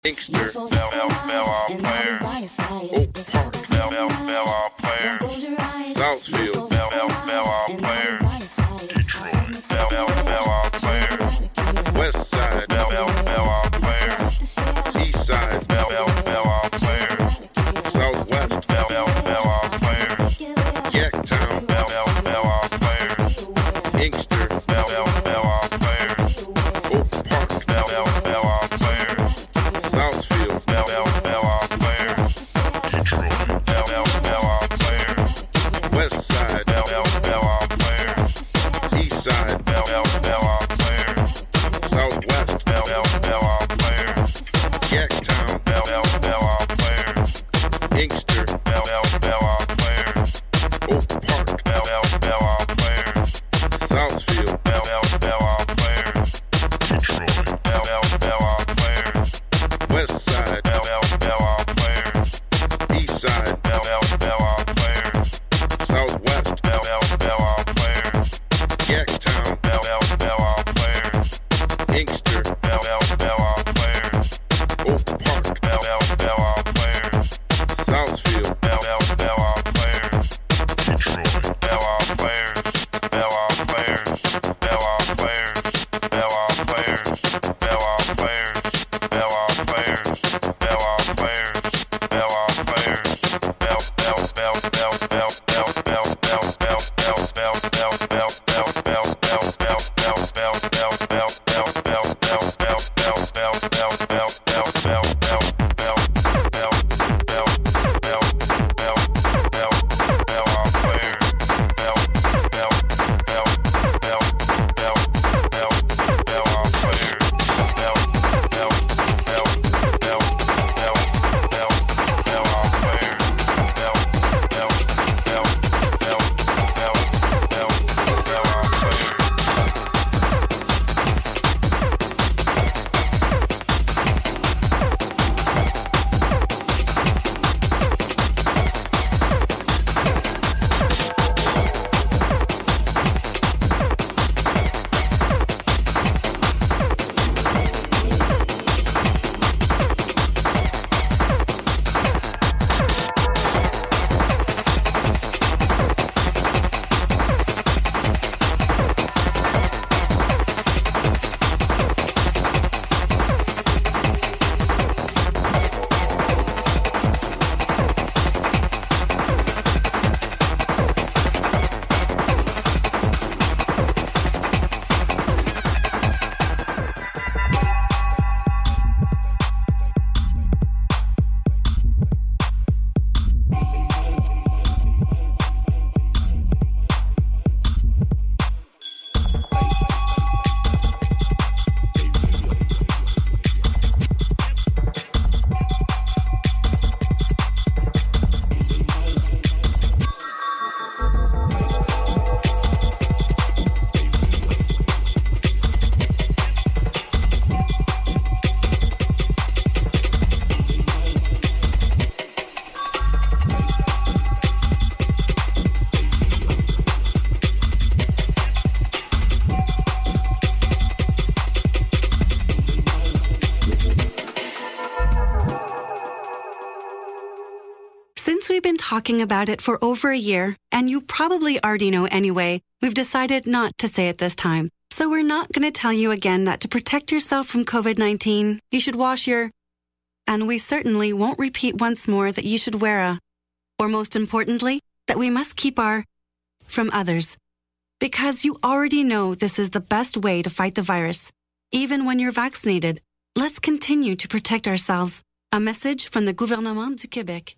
Inkster, all players. Oak Park, all players. Southfield, all players. Detroit, all players. West Side, all players. East Side, all players. Southwest, all players. Yacktown, all players. Inkster, all players. Oak Park, all players. Southfield, all players. Detroit, all players. West Side, all players. East Side, all players. Southwest, all players. Yacktown, all players. Inkster, all players. Oak Park, all players. Southfield, all players. Detroit, all players. West Side, all players. East Side, all players. Southwest, all players. Yacktown, all players. Inkster, all players. Oak Park, all players. Southfield, all players. Detroit, all players. All players, all players, all players, all players, all players, all players, all players, Since we've been talking about it for over a year, and you probably already know anyway, we've decided not to say it this time. So we're not going to tell you again that to protect yourself from COVID-19, you should wash your... And we certainly won't repeat once more that you should wear a... Or most importantly, that we must keep our... from others. Because you already know this is the best way to fight the virus. Even when you're vaccinated, let's continue to protect ourselves. A message from the Gouvernement du Québec.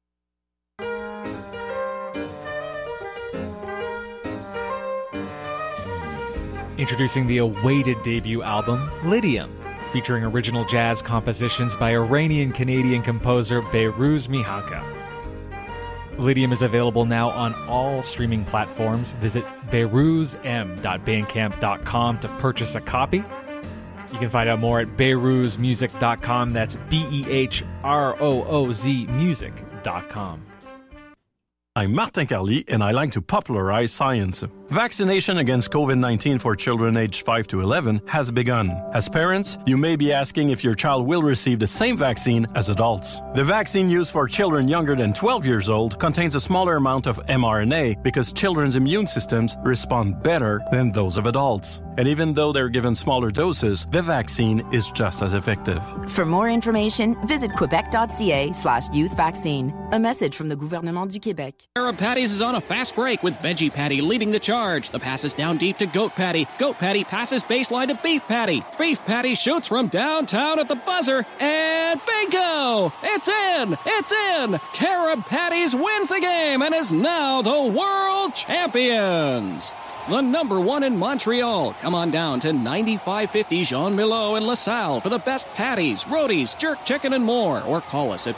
Introducing the awaited debut album, Lydium, featuring original jazz compositions by Iranian-Canadian composer Behrooz Mihanka. Lydium is available now on all streaming platforms. Visit behroozm.bandcamp.com to purchase a copy. You can find out more at behroozmusic.com. That's BEHROOZ music.com. I'm Martin Carly, and I like to popularize science. Vaccination against COVID-19 for children aged 5 to 11 has begun. As parents, you may be asking if your child will receive the same vaccine as adults. The vaccine used for children younger than 12 years old contains a smaller amount of mRNA because children's immune systems respond better than those of adults. And even though they're given smaller doses, the vaccine is just as effective. For more information, visit quebec.ca/youth vaccine. A message from the Gouvernement du Québec. Arab Patties is on a fast break with Veggie Patty leading the charge. The pass is down deep to Goat Patty. Goat Patty passes baseline to Beef Patty. Beef Patty shoots from downtown at the buzzer, and bingo! It's in! It's in! Carib Patties wins the game and is now the world champions! The number one in Montreal. Come on down to 9550 Jean Milo in LaSalle for the best patties, rotis, jerk chicken, and more. Or call us at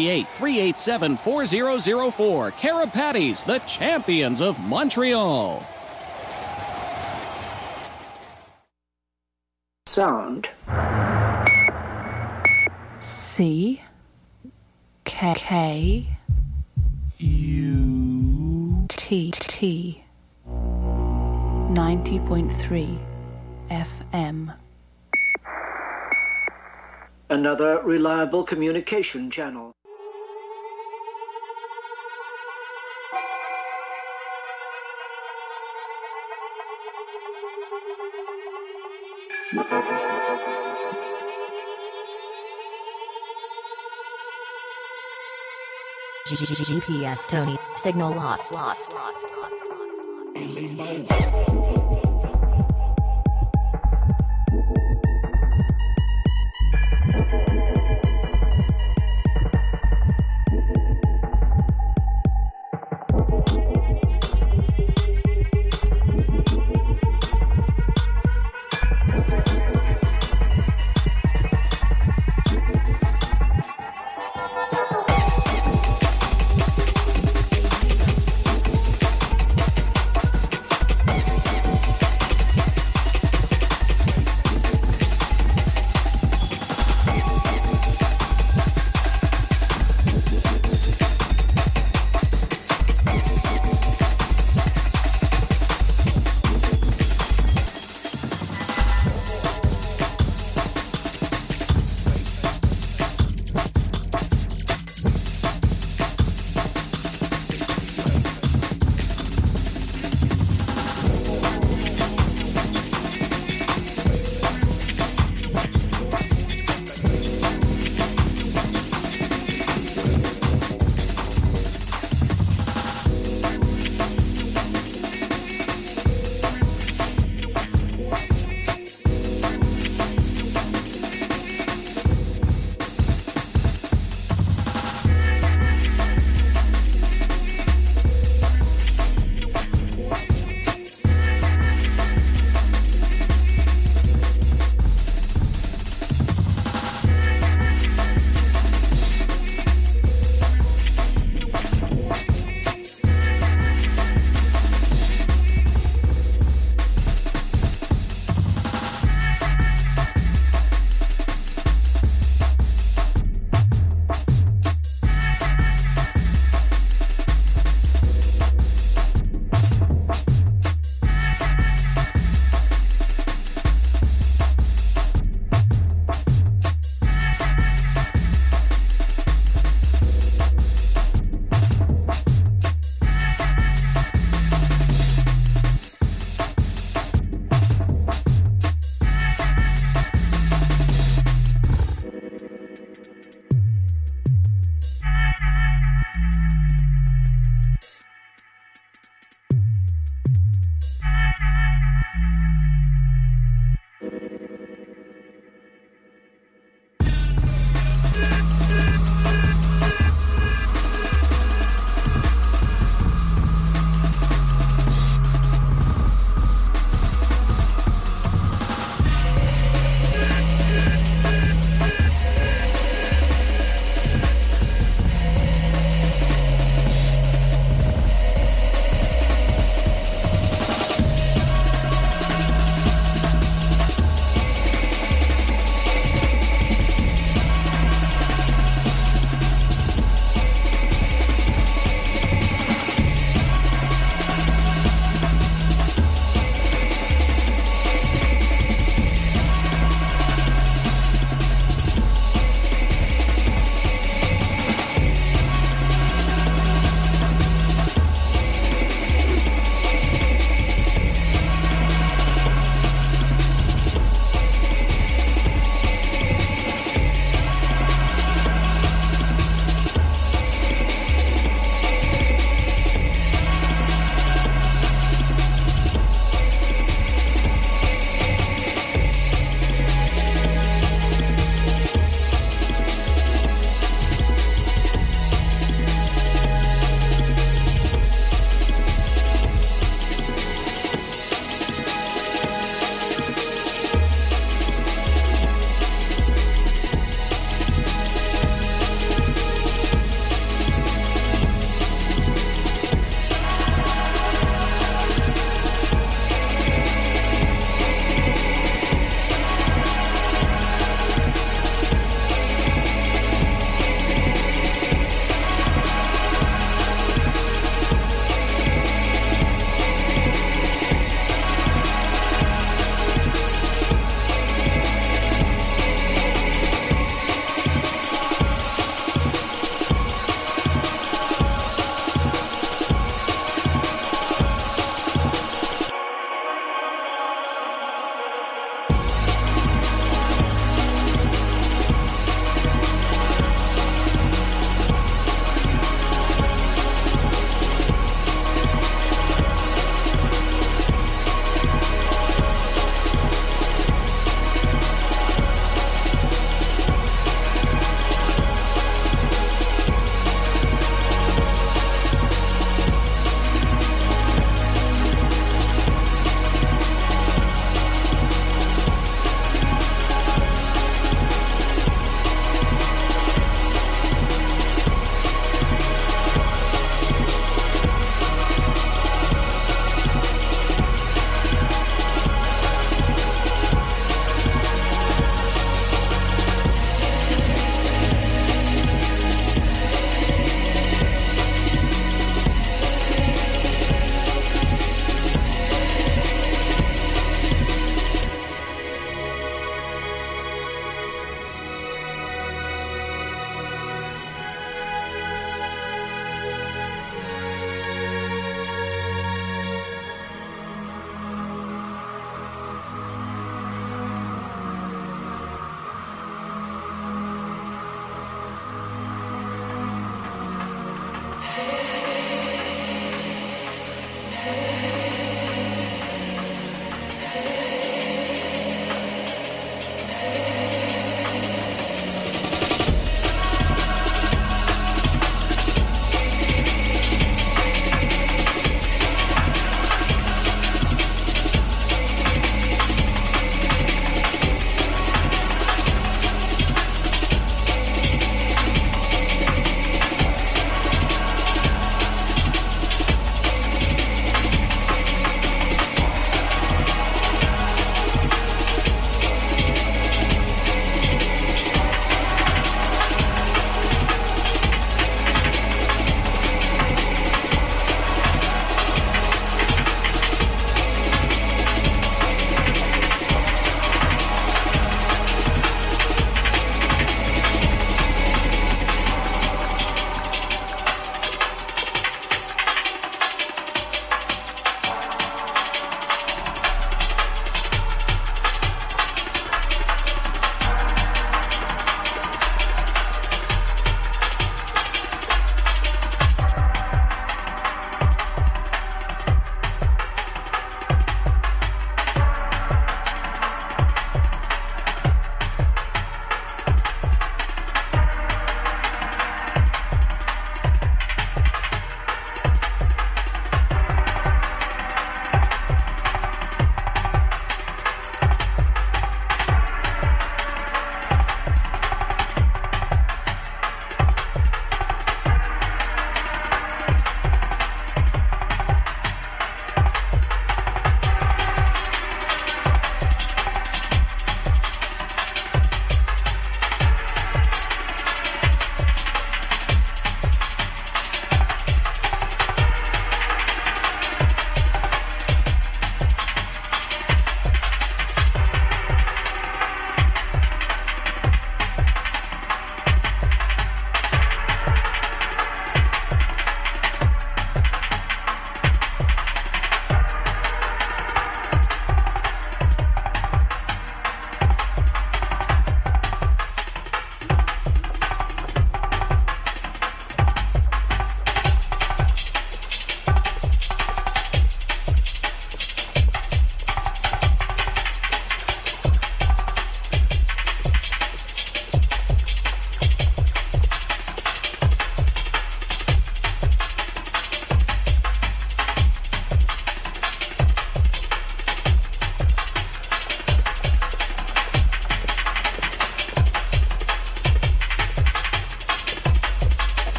438-387-4004. Carib Patties, the champions of Montreal. Sound. C K U T 90.3 FM. Another reliable communication channel. GPS Tony, signal lost.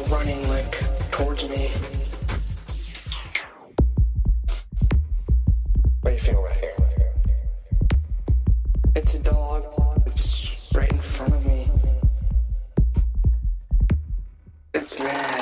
are running, like, towards me. What do you feel right here? It's a dog. It's right in front of me. It's mad.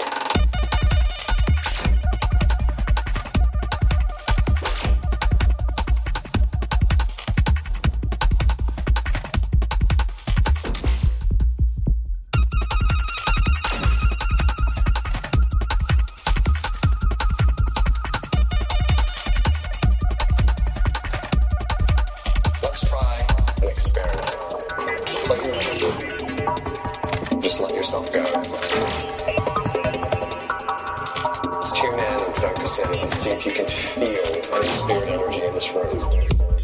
Let's try an experiment. Close your eyes. Just let yourself go. Let's tune in and focus in and see if you can feel any spirit energy in this room.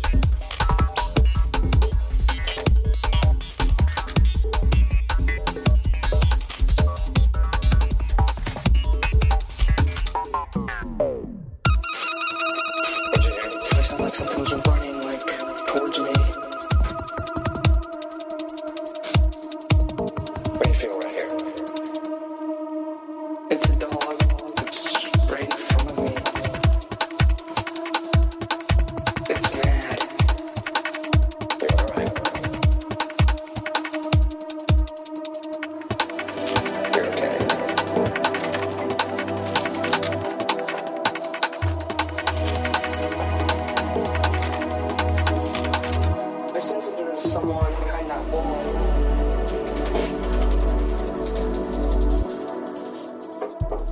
I sound like something's running, like, towards me. What do you feel right here? It's a dog. It's right in front of me. It's mad. You're alright. You're okay. I sense that there is someone behind that wall.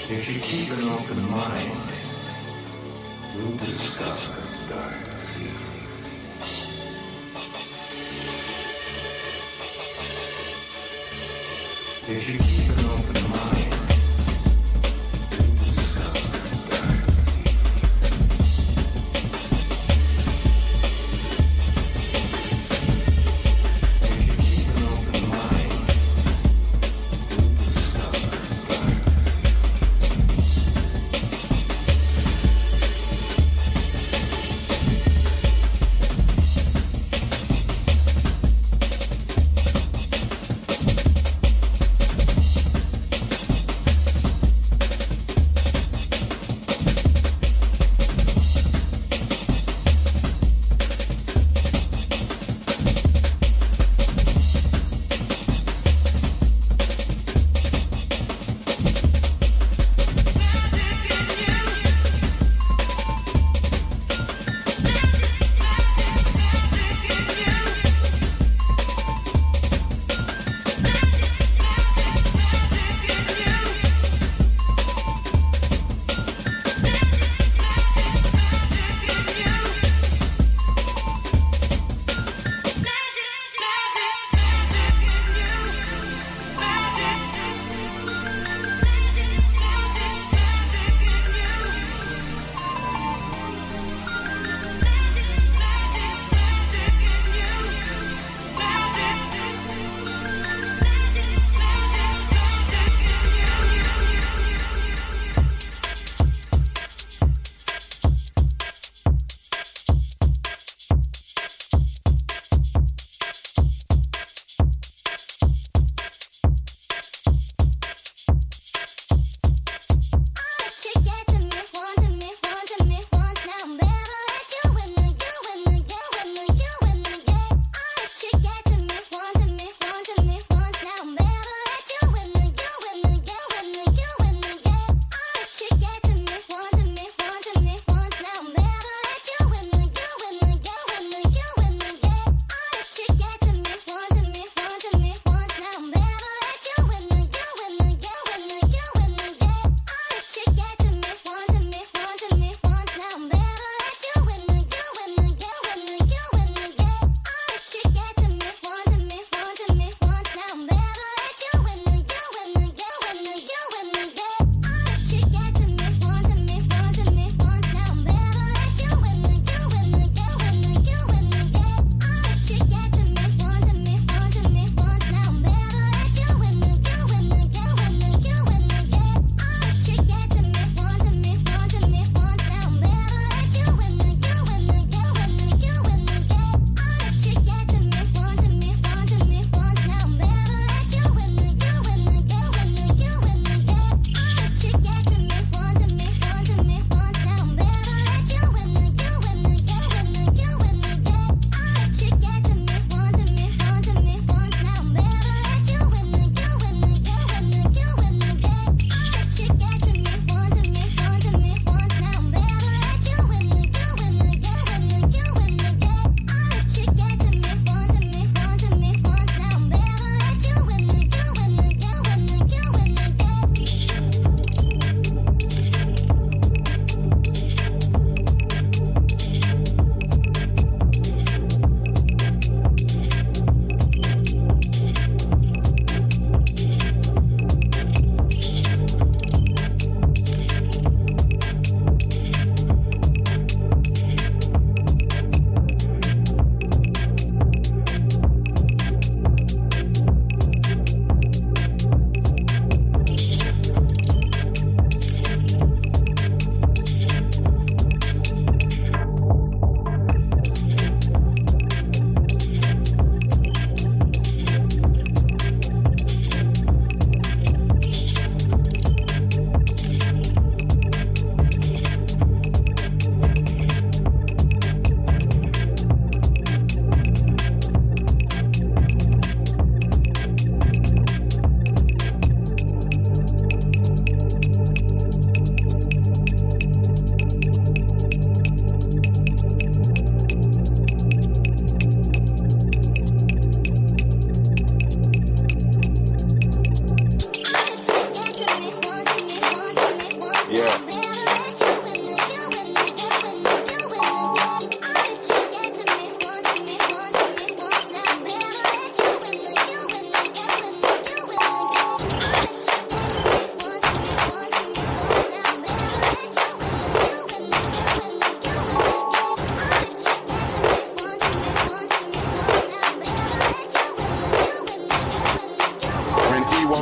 If you keep an open mind, you'll discover dark secrets. If you keep an open mind, you'll discover dark secrets. If you keep an open mind, you'll discover dark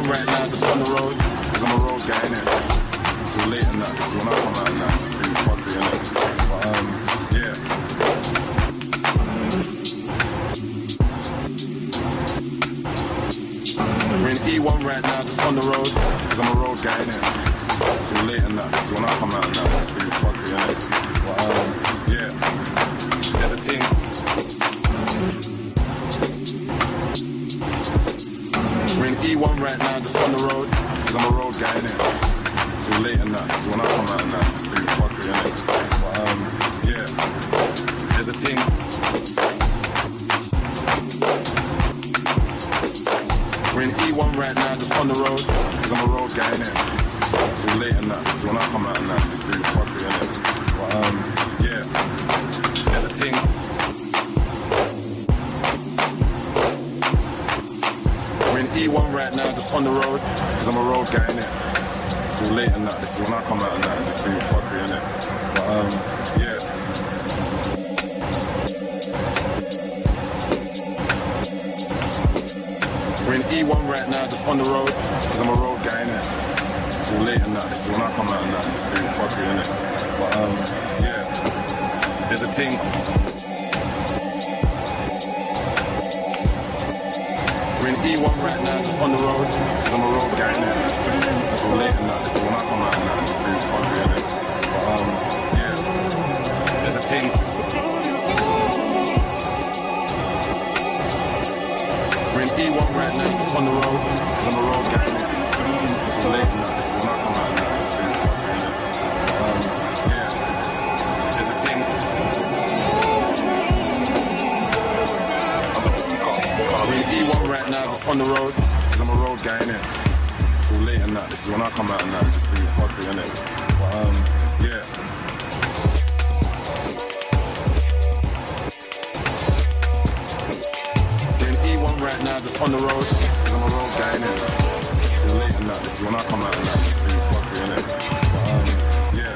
E1 right now, just on the road, cause I'm a road guy, innit? Too late and that, so when I come out and that, it's really fuckery, innit? But, yeah. We're in E1 right now, just on the road, cause I'm a road guy, innit? Too late and that, so when I come out and that, it's really fuckery, innit? But, yeah. There's a thing. We're in E1 right now, just on the road, cause I'm a road guy, innit? Too late and that, so when I come out and that, it's really fuckery, innit? But, yeah. There's a thing. We're in E1 right now, just on the road, cause I'm a road guy, innit? Too late and that, so when I come out and that, it's really fuckery, innit? But, yeah. There's a thing. We're in E1 right now, just on the road, cause I'm a road guy, innit? Too late and that, this is when I come out and that, it's really fuckery, innit? But, yeah. We're in E1 right now, just on the road, cause I'm a road guy, innit? Too late and that, this is when I come out and that, it's really fuckery, innit? But, yeah. There's a thing. We're in E1 right now, just on the road, cause I'm a road guy, innit? Too late and that, this is when I come out and that, it's really fuckery, innit? But, yeah. There's a thing. We're in E1 right now, just on the road, cause I'm a road guy, innit? Too late and that, this is when I come out and that, it's really fuckery, innit? Yeah. There's a thing. We're in E1 right now, just on the road, cause I'm a road guy, innit? Too late and that, this is when I come out and that, it's really fuckery, innit? But, yeah. We're in E1 right now, just on the road, cause I'm a road guy, innit? Too late and that, this is when I come out and that, it's really fuckery, innit? But, yeah.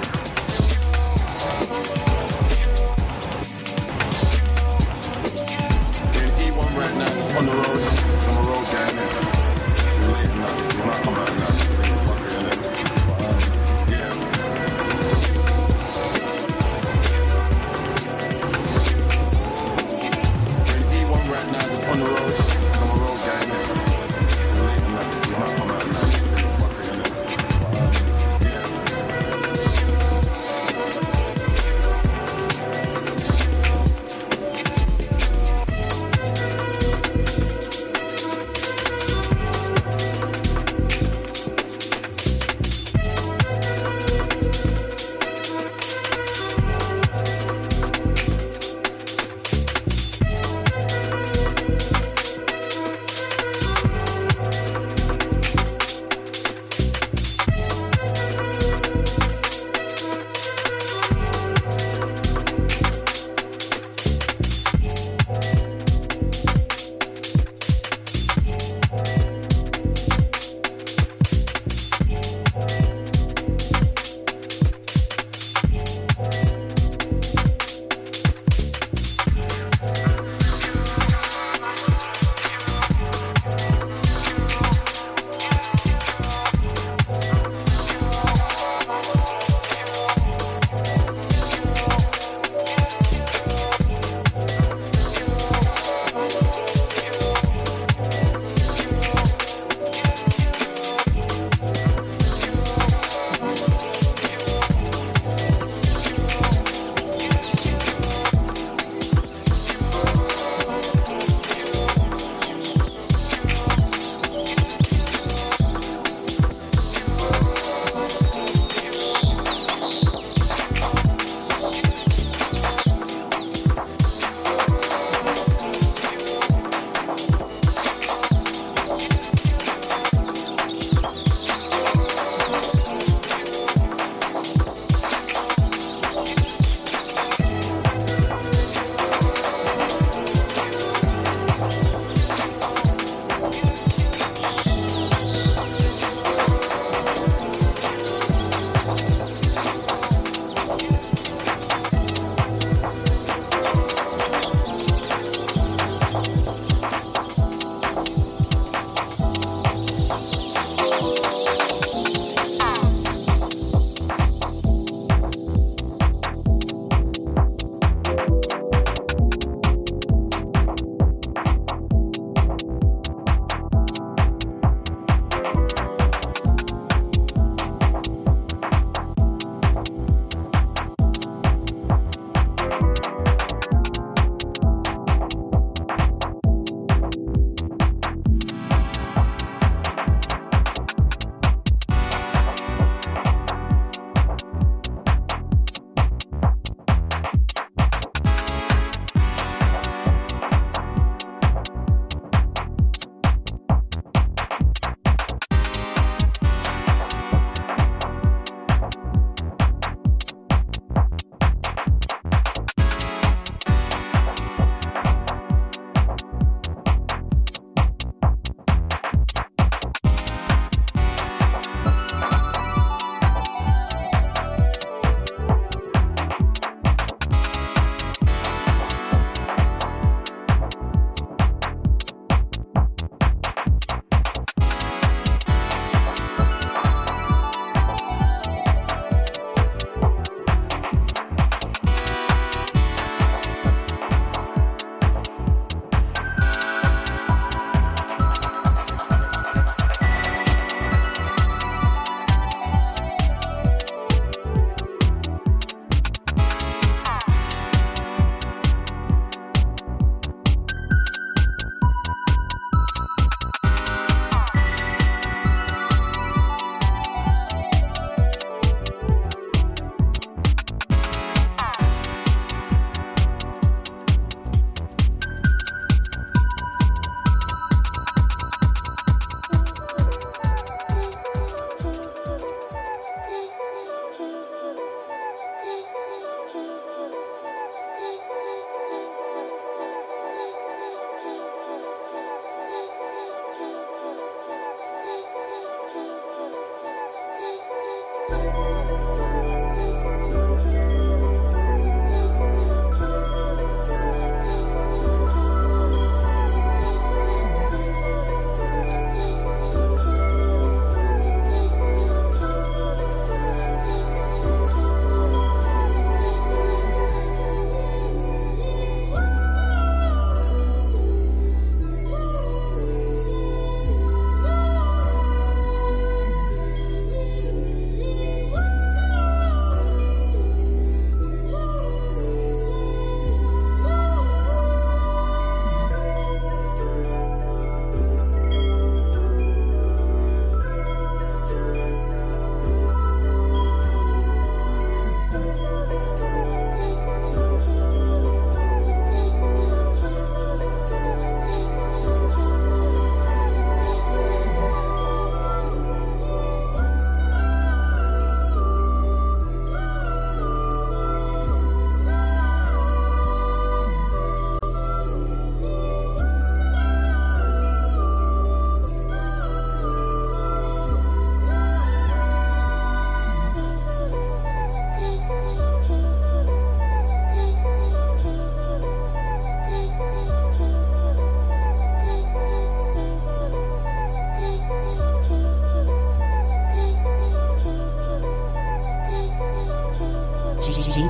Right now, just on the road, cause I'm a road guy, innit? Too late and that, this is when I come out and that, it's really fuckery, innit? But, yeah. We're in E1 right now, just on the road, cause I'm a road guy, innit? Too late and that, this is when I come out and that, it's really fuckery, innit? But, yeah.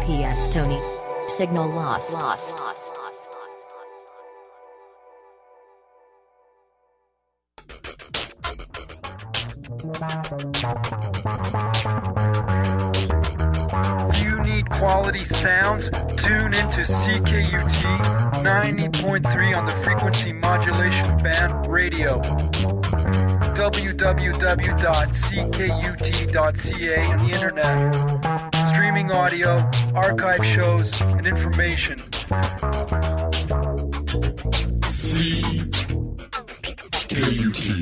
GPS Tony. Signal lost. You need quality sounds? Tune into CKUT 90.3 on the frequency modulation band radio. www.ckut.ca on the internet. Streaming audio, archive shows, and information. CKUT.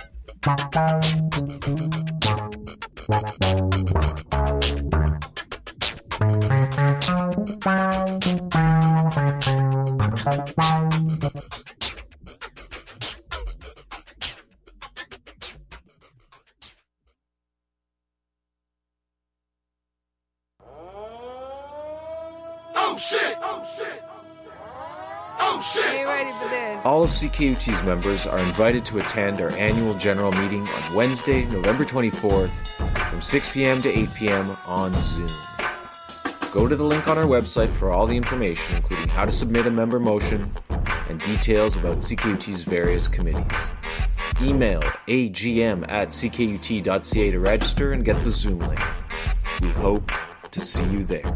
All of CKUT's members are invited to attend our annual general meeting on Wednesday, November 24th from 6 p.m. to 8 p.m. on Zoom. Go to the link on our website for all the information, including how to submit a member motion and details about CKUT's various committees. Email agm@ckut.ca to register and get the Zoom link. We hope to see you there.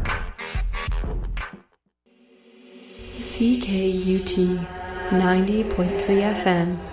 CKUT 90.3 FM